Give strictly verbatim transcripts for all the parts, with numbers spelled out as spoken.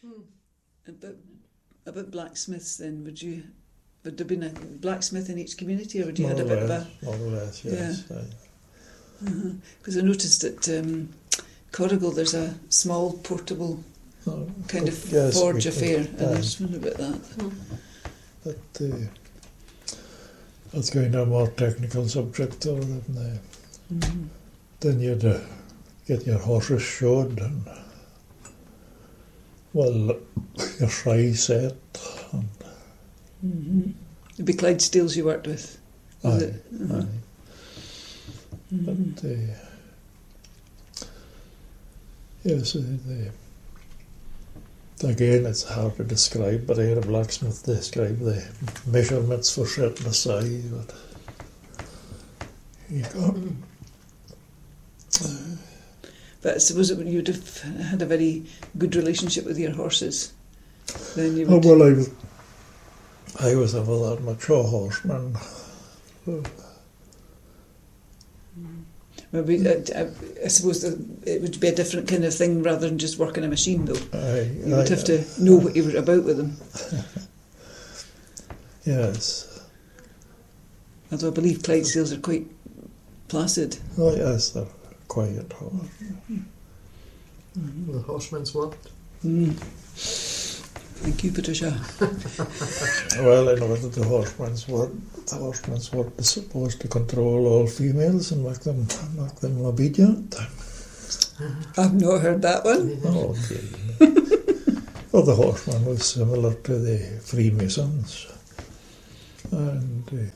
Hmm. About, about blacksmiths then, would you, would there been a blacksmith in each community, or would you More had a or bit less, of a... more or less, yes. Because uh-huh. I noticed that um, Corrigal, there's a small portable Oh, kind of yes, forge we- affair, we- and I aye. just wondered about that. Hmm. But uh, that's kind of a more technical subject though. Than, uh, Mm-hmm. then you'd uh, get your horses shod and, well, your fry set. And, Mm-hmm. It'd be Clydesdales you worked with, was aye, it? Uh-huh. aye. Mm-hmm. But uh, yes, uh, the, again, it's hard to describe, but I had a blacksmith describe the measurements for setting aside. But you got, But I suppose it, you'd have had a very good relationship with your horses. Then you oh, would... well, I was, I was never that much a horseman. Maybe, I, I, I suppose that it would be a different kind of thing rather than just working a machine, though. I, You would I, have to know what you were about with them. Yes. Although I believe Clydesdales are quite placid. Oh, yes, they're quiet horse. The horseman's what? Mm. Thank you, Patricia. Well, I know that the horseman's word, the horseman's word is supposed to control all females and make them make them obedient. I've not heard that one. Oh, okay. Well, the horseman was similar to the Freemasons, and uh,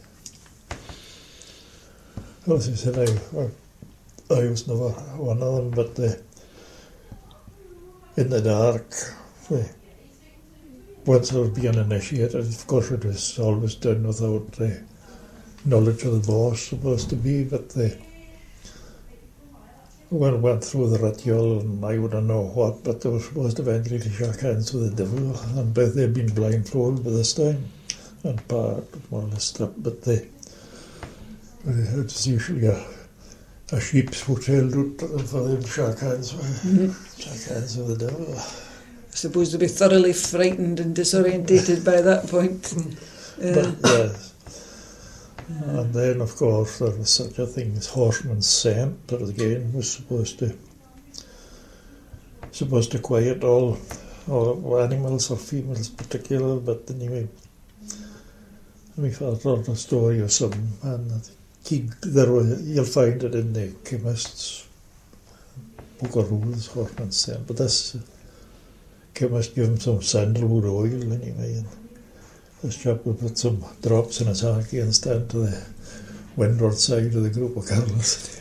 as I said, I, I, I was never one of them, but uh, in the dark, uh, once I was being initiated, of course it was always done without the uh, knowledge of the boss, supposed to be, but the when I went through the ritual, and I wouldn't know what, but they were supposed to eventually shake hands with the devil, and both they'd been blindfolded by this time, and part more or less stripped, but they, it was usually a, a sheep's foot held out for them to shake hands with, Mm-hmm. shake hands with the devil. I suppose they'd be thoroughly frightened and disorientated by that point. Uh, But, yes. And then, of course, there was such a thing as horseman's scent, that again was supposed to supposed to quiet all, all animals, or females particular, but anyway, we thought of the story of some, and he, there were, you'll find it in the chemist's book of rules, horseman's scent, but this chemist gave him some sandalwood oil anyway, and this chap would put some drops in his hanky and stand to the windward side of the group of girls.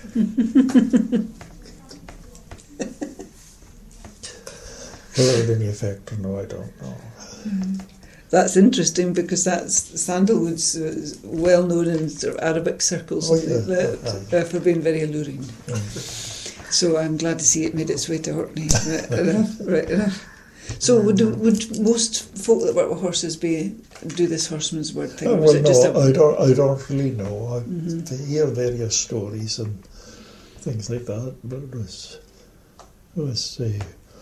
Whether it had any effect or no, I don't know. That's interesting, because that's sandalwood's uh, well known in sort of Arabic circles, Oh, and yeah. that, uh, for being very alluring. Mm. So I'm glad to see it made its way to Orkney. Right enough, right enough. So would would most folk that work with horses be do this horseman's word thing? Oh, Or well, is it just no, a, I don't. I don't really know. I Mhm. hear various stories and things like that, but it was, it was, uh,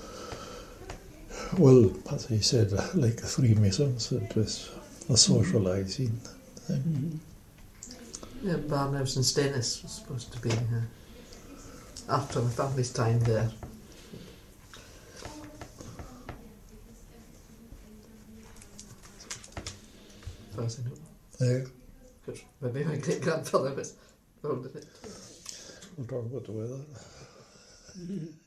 well, as I said, uh, like the Freemasons, it was a socialising thing. Mhm. Yeah, Barnhouse and Stennis was supposed to be uh, after my family's time there. As far as I know. Yeah, Because maybe my great grandfather was older than it. we'll talk about the weather. Mhm.